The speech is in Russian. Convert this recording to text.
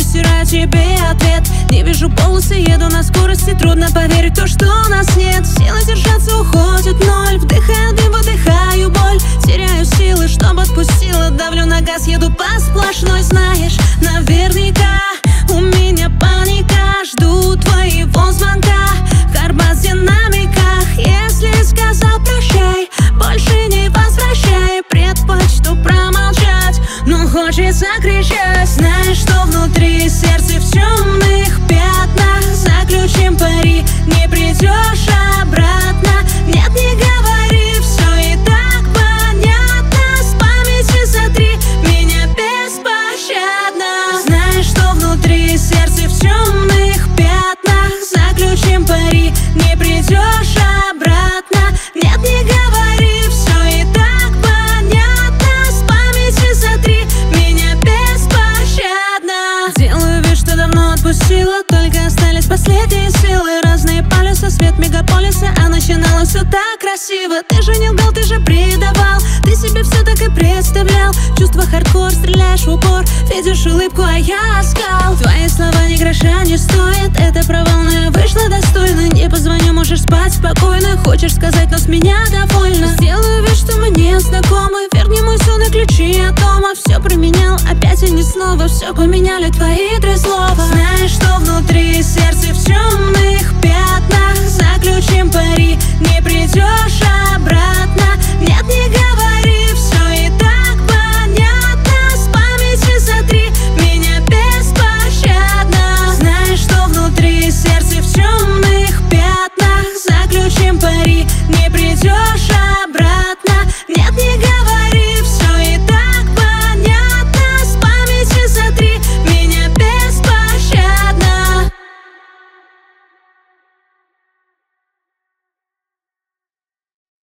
стираю тебе ответ. Не вижу полосы, еду на скорости, трудно поверить в то, что нас нет. Силы держаться уходит в ноль, вдыхаю дым, выдыхаю боль. Теряю силы, чтобы отпустила, давлю на газ, еду по сплошной. Знаешь, наверняка у меня паника, жду твоего звонка. Карбас в динамиках, если сказал прощай, больше не возвращай. Предпочту промолчать, но хочется кричать. Знаешь, что внутри сердце в темных пятнах. Заключим пари, не придешь обратно. Нет, не говори, все и так понятно. С памяти сотри меня беспощадно. Знаешь, что внутри сердце в темных пятнах. Заключим пари, не придешь обратно. Нет, не говори, все и так понятно. С памяти сотри меня беспощадно. Делаю вид, что давно отпустила, только остались последние силы. Разные полюса, свет мегаполиса, а начиналось все так красиво. Ты же не лгал, ты же предавал, ты себе все так и представлял. Чувство хардкор, стреляешь в упор, видишь улыбку, а я оскал. Твои слова ни гроша не стоят, это провал, но я вышла достойно. Не позвоню, можешь спать спокойно, хочешь сказать, но с меня довольна. Сделаю вид, что мы не знакомы, верни мой сон и ключи от дома. Все променял, опять и не снова, все поменяли твои 3 слова. Знаешь, что внутри сердце в темных пятнах. Заключим пари, не придешь